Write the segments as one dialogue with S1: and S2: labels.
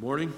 S1: Morning.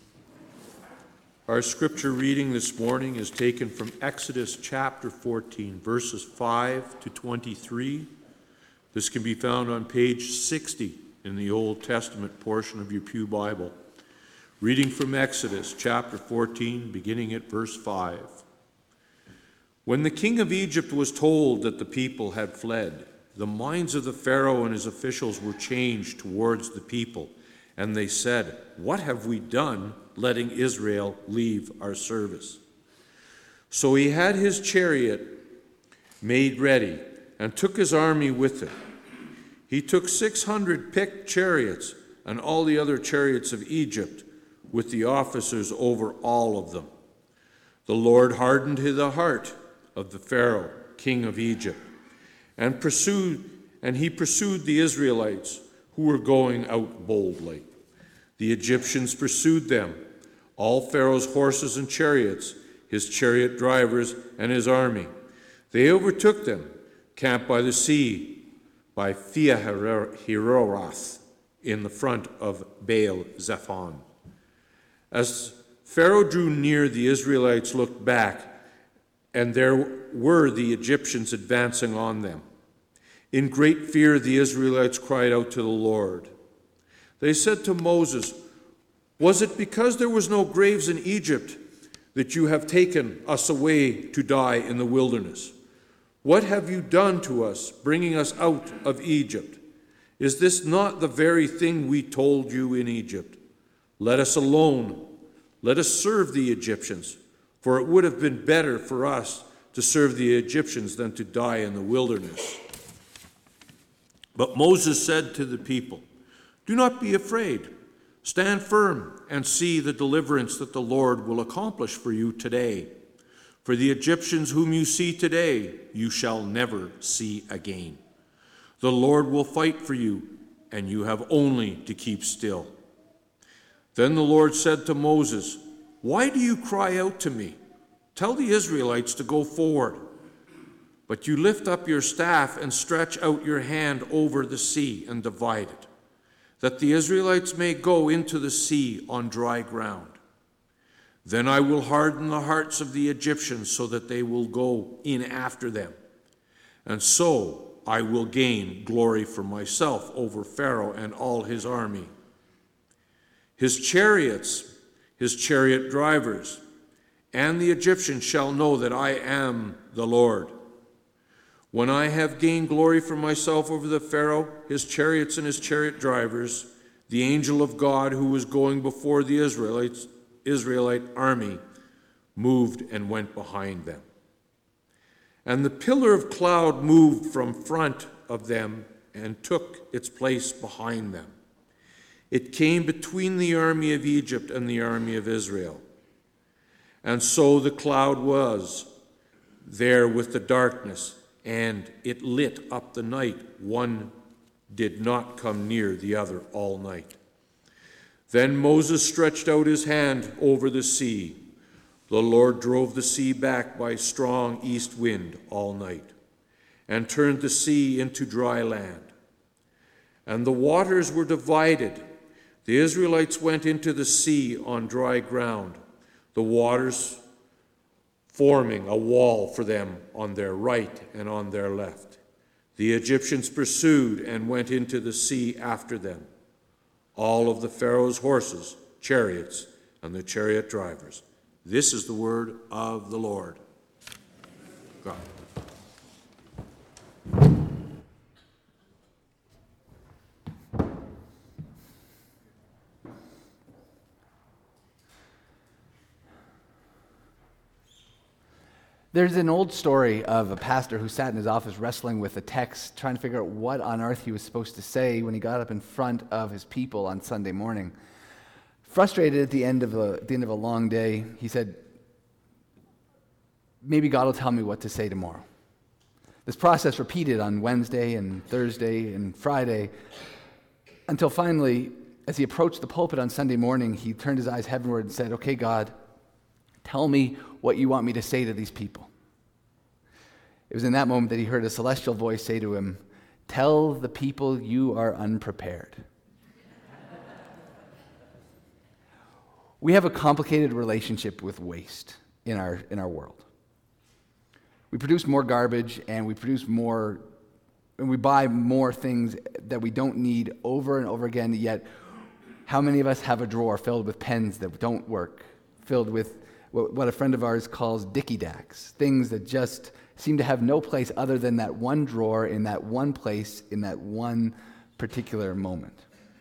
S1: Our scripture reading this morning is taken from Exodus chapter 14, verses 5 to 23. This can be found on page 60 in the Old Testament portion of your Pew Bible. Reading from Exodus chapter 14, beginning at verse 5. When the king of Egypt was told that the people had fled, the minds of the Pharaoh and his officials were changed towards the people, and they said, "What have we done letting Israel leave our service?" So he had his chariot made ready and took his army with him. He took 600 picked chariots and all the other chariots of Egypt, with the officers over all of them. The Lord hardened the heart of the Pharaoh, king of Egypt, and he pursued the Israelites who were going out boldly. The Egyptians pursued them, all Pharaoh's horses and chariots, his chariot drivers and his army. They overtook them, camped by the sea, by Pi-hahiroth, in the front of Baal-zephon. As Pharaoh drew near, the Israelites looked back, and there were the Egyptians advancing on them. In great fear, the Israelites cried out to the Lord. They said to Moses, "Was it because there was no graves in Egypt that you have taken us away to die in the wilderness? What have you done to us, bringing us out of Egypt? Is this not the very thing we told you in Egypt? Let us alone. Let us serve the Egyptians, for it would have been better for us to serve the Egyptians than to die in the wilderness." But Moses said to the people, "Do not be afraid. Stand firm and see the deliverance that the Lord will accomplish for you today. For the Egyptians whom you see today, you shall never see again. The Lord will fight for you, and you have only to keep still." Then the Lord said to Moses, "Why do you cry out to me? Tell the Israelites to go forward. But you lift up your staff and stretch out your hand over the sea and divide it, that the Israelites may go into the sea on dry ground. Then I will harden the hearts of the Egyptians so that they will go in after them. And so I will gain glory for myself over Pharaoh and all his army, his chariots, his chariot drivers, and the Egyptians shall know that I am the Lord. When I have gained glory for myself over the Pharaoh, his chariots and his chariot drivers, the angel of God who was going before the Israelite army moved and went behind them. And the pillar of cloud moved from front of them and took its place behind them. It came between the army of Egypt and the army of Israel. And so the cloud was there with the darkness, and it lit up the night. One did not come near the other all night. Then Moses stretched out his hand over the sea. The Lord drove the sea back by strong east wind all night, and turned the sea into dry land. And the waters were divided. The Israelites went into the sea on dry ground, the waters forming a wall for them on their right and on their left. The Egyptians pursued and went into the sea after them, all of the Pharaoh's horses, chariots, and the chariot drivers. This is the word of the Lord. God.
S2: There's an old story of a pastor who sat in his office wrestling with a text, trying to figure out what on earth he was supposed to say when he got up in front of his people on Sunday morning. Frustrated at the end of a long day, he said, "Maybe God will tell me what to say tomorrow." This process repeated on Wednesday and Thursday and Friday, until finally, as he approached the pulpit on Sunday morning, he turned his eyes heavenward and said, "Okay, God, tell me what you want me to say to these people." It was in that moment that he heard a celestial voice say to him, "Tell the people you are unprepared." We have a complicated relationship with waste in our world. We produce more garbage and we buy more things that we don't need over and over again, yet how many of us have a drawer filled with pens that don't work, filled with what a friend of ours calls dicky-dacks, things that just seem to have no place other than that one drawer in that one place in that one particular moment.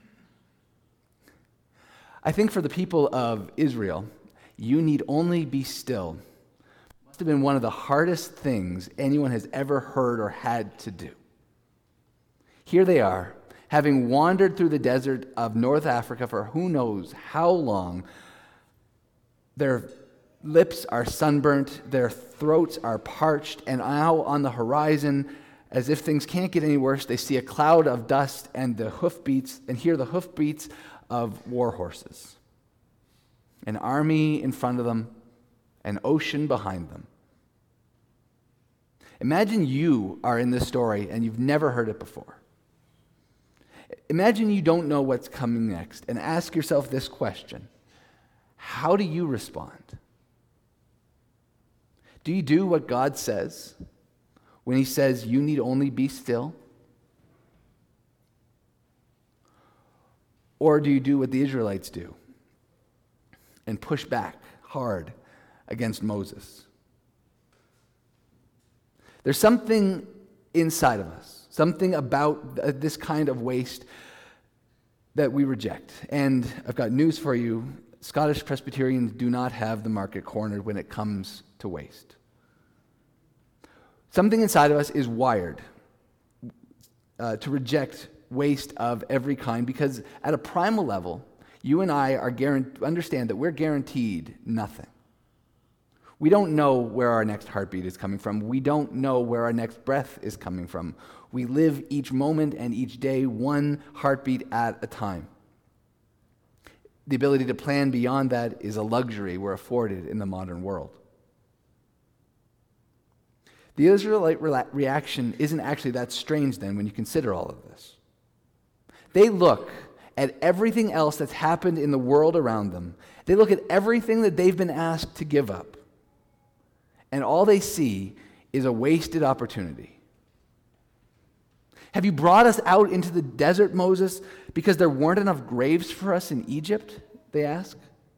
S2: I think for the people of Israel, you need only be still must have been one of the hardest things anyone has ever heard or had to do. Here they are, having wandered through the desert of North Africa for who knows how long. Their lips are sunburnt, their throats are parched, and now on the horizon, as if things can't get any worse, they see a cloud of dust and hear the hoofbeats of war horses. An army in front of them, an ocean behind them. Imagine you are in this story and you've never heard it before. Imagine you don't know what's coming next and ask yourself this question: how do you respond? Do you do what God says when He says you need only be still? Or do you do what the Israelites do and push back hard against Moses? There's something inside of us, something about this kind of waste that we reject. And I've got news for you. Scottish Presbyterians do not have the market cornered when it comes to waste. Something inside of us is wired to reject waste of every kind, because at a primal level, you and I understand that we're guaranteed nothing. We don't know where our next heartbeat is coming from. We don't know where our next breath is coming from. We live each moment and each day one heartbeat at a time. The ability to plan beyond that is a luxury we're afforded in the modern world. The Israelite reaction isn't actually that strange then when you consider all of this. They look at everything else that's happened in the world around them. They look at everything that they've been asked to give up. And all they see is a wasted opportunity. Have you brought us out into the desert, Moses, because there weren't enough graves for us in Egypt? They ask.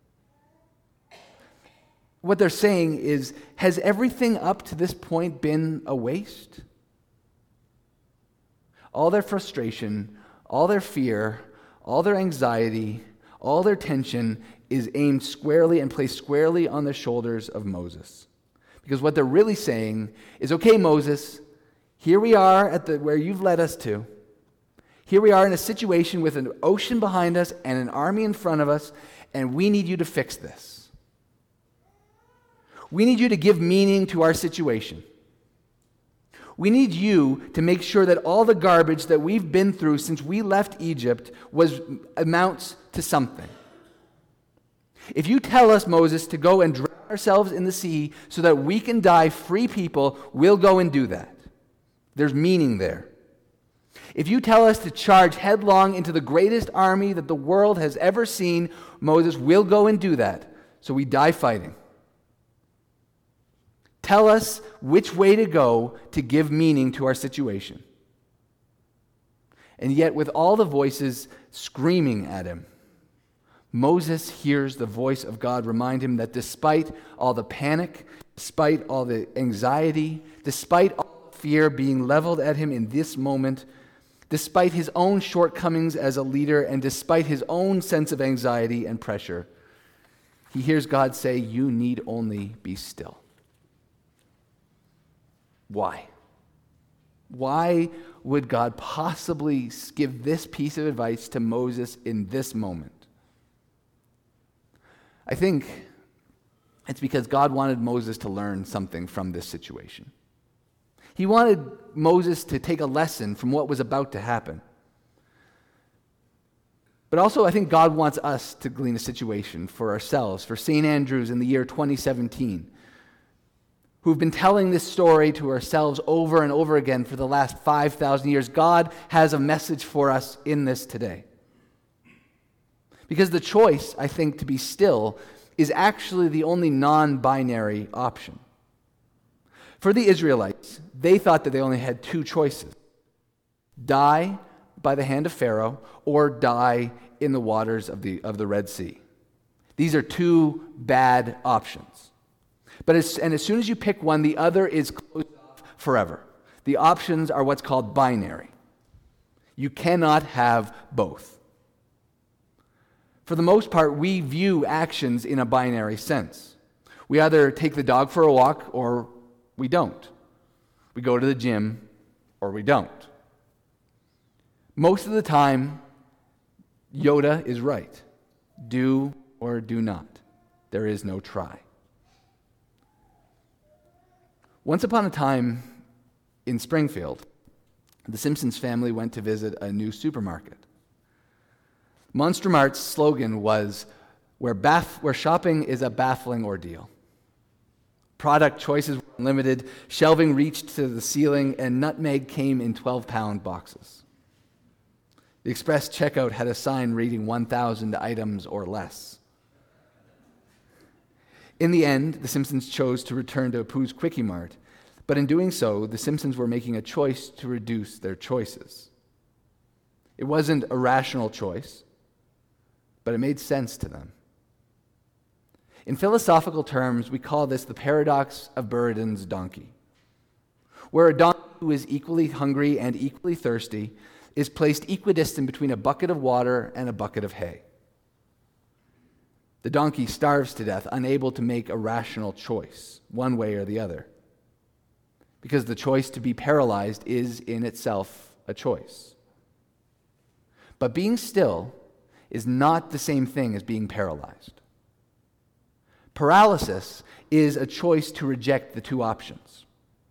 S2: What they're saying is, has everything up to this point been a waste? All their frustration, all their fear, all their anxiety, all their tension is aimed squarely and placed squarely on the shoulders of Moses. Because what they're really saying is, okay, Moses, here we are at where you've led us to. Here we are in a situation with an ocean behind us and an army in front of us, and we need you to fix this. We need you to give meaning to our situation. We need you to make sure that all the garbage that we've been through since we left Egypt amounts to something. If you tell us, Moses, to go and drown ourselves in the sea so that we can die free people, we'll go and do that. There's meaning there. If you tell us to charge headlong into the greatest army that the world has ever seen, Moses, we'll go and do that, so we die fighting. Tell us which way to go to give meaning to our situation. And yet, with all the voices screaming at him, Moses hears the voice of God remind him that despite all the panic, despite all the anxiety, despite all the fear being leveled at him in this moment, despite his own shortcomings as a leader, and despite his own sense of anxiety and pressure, he hears God say, "You need only be still." Why? Why would God possibly give this piece of advice to Moses in this moment? I think it's because God wanted Moses to learn something from this situation. He wanted Moses to take a lesson from what was about to happen. But also, I think God wants us to glean a situation for ourselves, for St. Andrews in the year 2017, who've been telling this story to ourselves over and over again for the last 5,000 years. God has a message for us in this today. Because the choice, I think, to be still is actually the only non-binary option. For the Israelites, they thought that they only had two choices: die by the hand of Pharaoh or die in the waters of the Red Sea. These are two bad options. But as soon as you pick one, the other is closed off forever. The options are what's called binary. You cannot have both. For the most part, we view actions in a binary sense. We either take the dog for a walk or we don't. We go to the gym or we don't. Most of the time, Yoda is right. Do or do not. There is no try. Once upon a time in Springfield, the Simpsons family went to visit a new supermarket. Monster Mart's slogan was, where shopping is a baffling ordeal. Product choices were unlimited, shelving reached to the ceiling, and nutmeg came in 12-pound boxes. The express checkout had a sign reading 1,000 items or less. In the end, the Simpsons chose to return to Apu's Quickie Mart, but in doing so, the Simpsons were making a choice to reduce their choices. It wasn't a rational choice, but it made sense to them. In philosophical terms, we call this the paradox of Buridan's donkey, where a donkey who is equally hungry and equally thirsty is placed equidistant between a bucket of water and a bucket of hay. The donkey starves to death, unable to make a rational choice, one way or the other, because the choice to be paralyzed is in itself a choice. But being still is not the same thing as being paralyzed. Paralysis is a choice to reject the two options.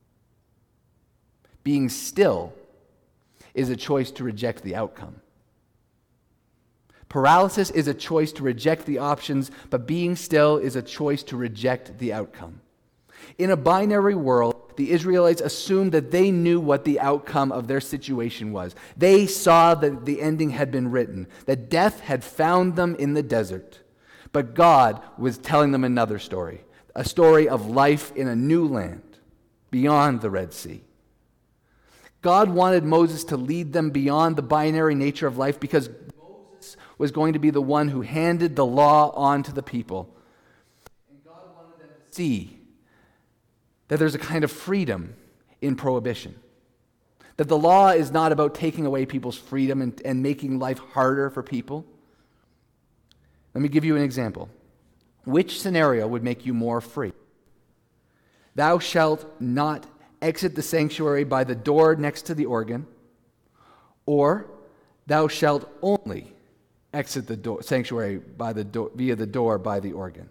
S2: Being still is a choice to reject the outcome. Paralysis is a choice to reject the options, but being still is a choice to reject the outcome. In a binary world, the Israelites assumed that they knew what the outcome of their situation was. They saw that the ending had been written, that death had found them in the desert. But God was telling them another story, a story of life in a new land, beyond the Red Sea. God wanted Moses to lead them beyond the binary nature of life because Moses was going to be the one who handed the law on to the people. And God wanted them to see that there's a kind of freedom in prohibition. That the law is not about taking away people's freedom and making life harder for people. Let me give you an example. Which scenario would make you more free? Thou shalt not exit the sanctuary by the door next to the organ, or thou shalt only exit the sanctuary by via the door by the organ.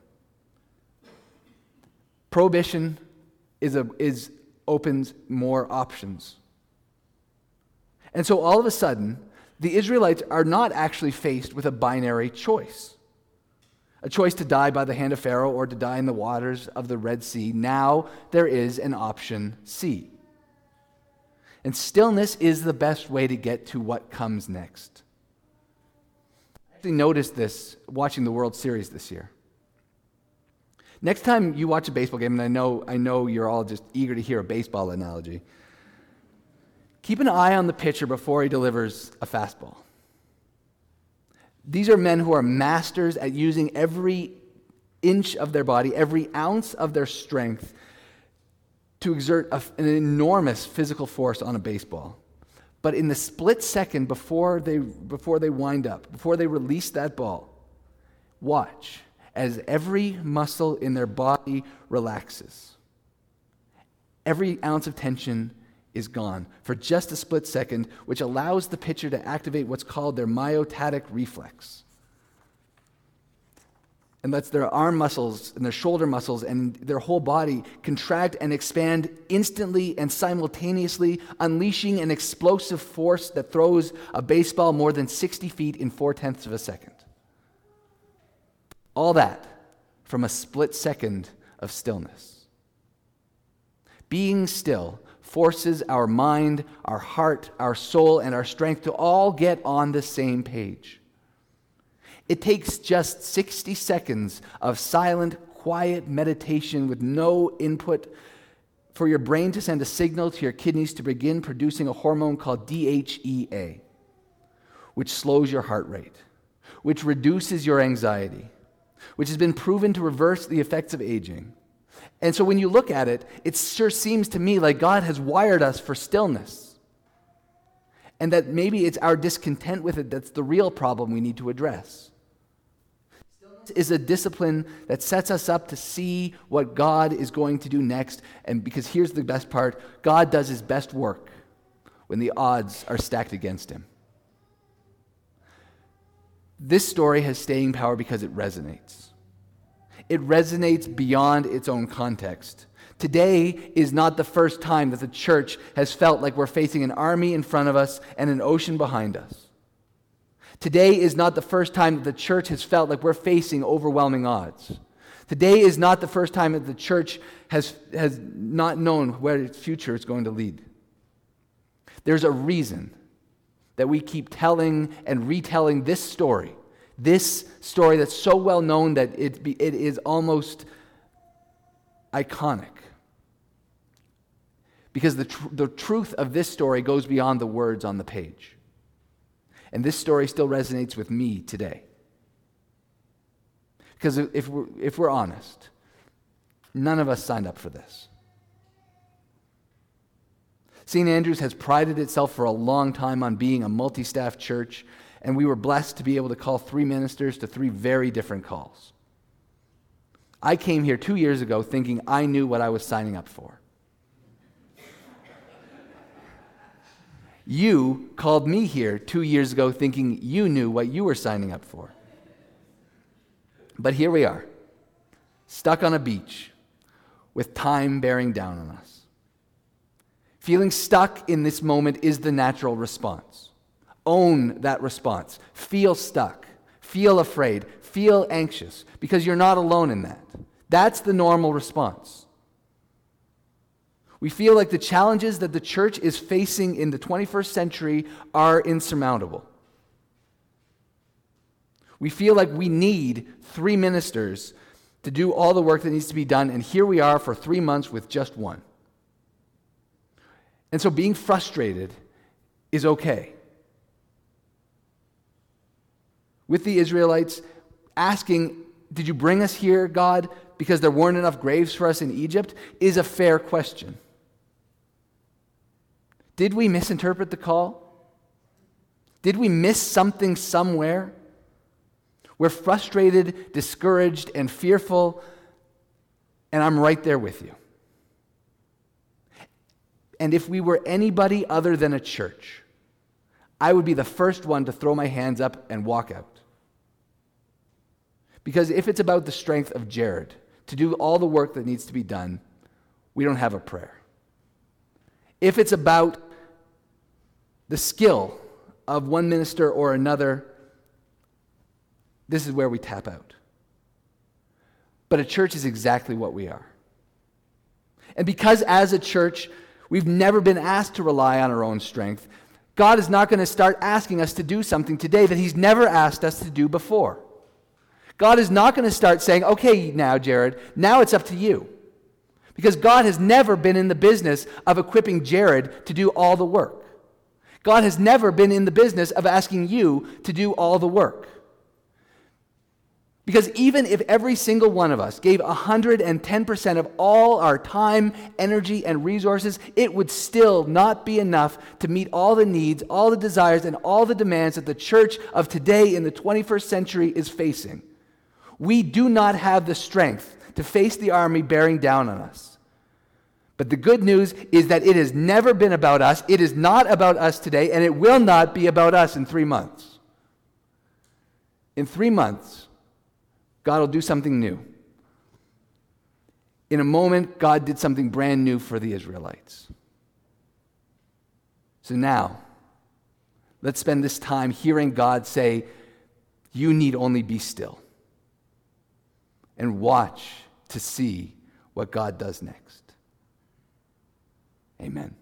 S2: Prohibition opens more options. And so all of a sudden, the Israelites are not actually faced with a binary choice. A choice to die by the hand of Pharaoh or to die in the waters of the Red Sea. Now there is an option C. And stillness is the best way to get to what comes next. I actually noticed this watching the World Series this year. Next time you watch a baseball game, and I know you're all just eager to hear a baseball analogy, keep an eye on the pitcher before he delivers a fastball. These are men who are masters at using every inch of their body, every ounce of their strength to exert an enormous physical force on a baseball. But in the split second before they wind up, before they release that ball, watch as every muscle in their body relaxes. Every ounce of tension is gone for just a split second, which allows the pitcher to activate what's called their myotatic reflex. And lets their arm muscles and their shoulder muscles and their whole body contract and expand instantly and simultaneously, unleashing an explosive force that throws a baseball more than 60 feet in 0.4 of a second. All that from a split second of stillness. Being still forces our mind, our heart, our soul, and our strength to all get on the same page. It takes just 60 seconds of silent, quiet meditation with no input for your brain to send a signal to your kidneys to begin producing a hormone called DHEA, which slows your heart rate, which reduces your anxiety, which has been proven to reverse the effects of aging. And so when you look at it, it sure seems to me like God has wired us for stillness. And that maybe it's our discontent with it that's the real problem we need to address. Stillness is a discipline that sets us up to see what God is going to do next. And because here's the best part, God does his best work when the odds are stacked against him. This story has staying power because it resonates. It resonates beyond its own context. Today is not the first time that the church has felt like we're facing an army in front of us and an ocean behind us. Today is not the first time that the church has felt like we're facing overwhelming odds. Today is not the first time that the church has not known where its future is going to lead. There's a reason that we keep telling and retelling this story that's so well known that it is almost iconic. Because the truth of this story goes beyond the words on the page. And this story still resonates with me today. Because if we're honest, none of us signed up for this. St. Andrew's has prided itself for a long time on being a multi-staff church, and we were blessed to be able to call 3 ministers to 3 very different calls. I came here 2 years ago thinking I knew what I was signing up for. You called me here 2 years ago thinking you knew what you were signing up for. But here we are, stuck on a beach with time bearing down on us. Feeling stuck in this moment is the natural response. Own that response. Feel stuck. Feel afraid. Feel anxious, because you're not alone in that. That's the normal response. We feel like the challenges that the church is facing in the 21st century are insurmountable. We feel like we need 3 ministers to do all the work that needs to be done, and here we are for 3 months with just one. And so being frustrated is okay. With the Israelites, asking, did you bring us here, God, because there weren't enough graves for us in Egypt, is a fair question. Did we misinterpret the call? Did we miss something somewhere? We're frustrated, discouraged, and fearful, and I'm right there with you. And if we were anybody other than a church, I would be the first one to throw my hands up and walk out. Because if it's about the strength of Jared to do all the work that needs to be done, we don't have a prayer. If it's about the skill of one minister or another, this is where we tap out. But a church is exactly what we are. And because as a church, we've never been asked to rely on our own strength, God is not going to start asking us to do something today that he's never asked us to do before. God is not going to start saying, okay, now, Jared, now it's up to you. Because God has never been in the business of equipping Jared to do all the work. God has never been in the business of asking you to do all the work. Because even if every single one of us gave 110% of all our time, energy, and resources, it would still not be enough to meet all the needs, all the desires, and all the demands that the church of today in the 21st century is facing. We do not have the strength to face the army bearing down on us. But the good news is that it has never been about us, it is not about us today, and it will not be about us in 3 months. In 3 months, God will do something new. In a moment, God did something brand new for the Israelites. So now, let's spend this time hearing God say, you need only be still. And watch to see what God does next. Amen.